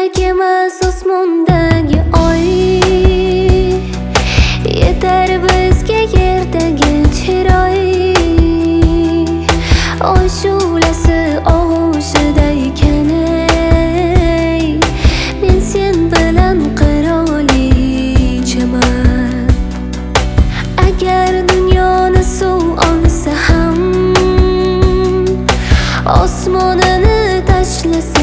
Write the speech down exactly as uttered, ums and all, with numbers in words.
kerak emas osmondagi oy, yetar bizga yerdagi chiroy. Oy shu'lasi og'ushida ekan, ey, men sen bilan qirolichaman. Agar dunyoni suv olsa ham, osmonini tashlasa